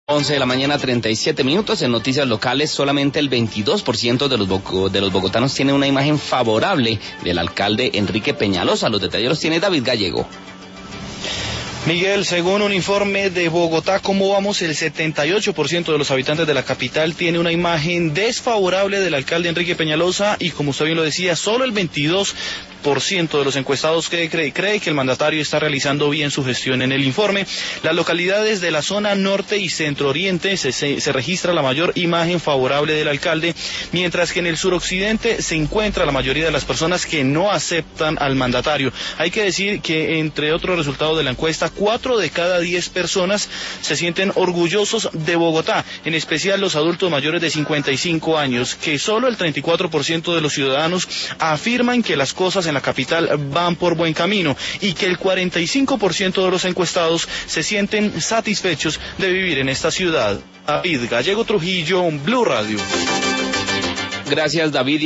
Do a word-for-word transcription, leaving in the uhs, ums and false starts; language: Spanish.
once de la mañana, treinta y siete minutos. En noticias locales, solamente el veintidós por ciento de los, bo- de los bogotanos tiene una imagen favorable del alcalde Enrique Peñalosa. Los detalles los tiene David Gallego. Miguel, según un informe de Bogotá, ¿cómo vamos? El setenta y ocho por ciento de los habitantes de la capital tiene una imagen desfavorable del alcalde Enrique Peñalosa y, como usted bien lo decía, solo el veintidós por ciento de los encuestados cree, cree, cree que el mandatario está realizando bien su gestión. En el informe, las localidades de la zona norte y centro oriente se, se, se registra la mayor imagen favorable del alcalde, mientras que en el suroccidente se encuentra la mayoría de las personas que no aceptan al mandatario. Hay que decir que, entre otros resultados de la encuesta, cuatro de cada diez personas se sienten orgullosos de Bogotá, en especial los adultos mayores de cincuenta y cinco años, que solo el treinta y cuatro por ciento de los ciudadanos afirman que las cosas en la capital van por buen camino y que el cuarenta y cinco por ciento de los encuestados se sienten satisfechos de vivir en esta ciudad. David Gallego Trujillo, Blue Radio. Gracias, David.